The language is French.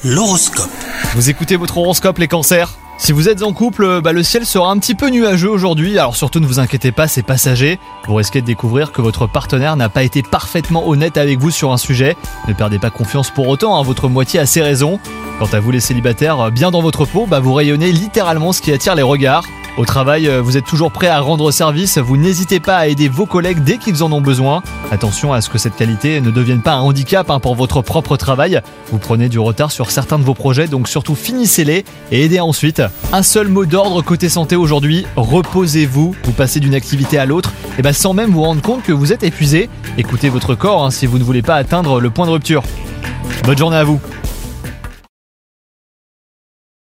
L'horoscope. Vous écoutez votre horoscope les cancers ? Si vous êtes en couple, le ciel sera un petit peu nuageux aujourd'hui, alors surtout ne vous inquiétez pas, c'est passager. Vous risquez de découvrir que votre partenaire n'a pas été parfaitement honnête avec vous sur un sujet. Ne perdez pas confiance pour autant, votre moitié a ses raisons. Quant à vous les célibataires, bien dans votre peau, vous rayonnez littéralement ce qui attire les regards. Au travail, vous êtes toujours prêt à rendre service, vous n'hésitez pas à aider vos collègues dès qu'ils en ont besoin. Attention à ce que cette qualité ne devienne pas un handicap pour votre propre travail. Vous prenez du retard sur certains de vos projets, donc surtout finissez-les et aidez ensuite. Un seul mot d'ordre côté santé aujourd'hui, reposez-vous. Vous passez d'une activité à l'autre sans même vous rendre compte que vous êtes épuisé. Écoutez votre corps si vous ne voulez pas atteindre le point de rupture. Bonne journée à vous.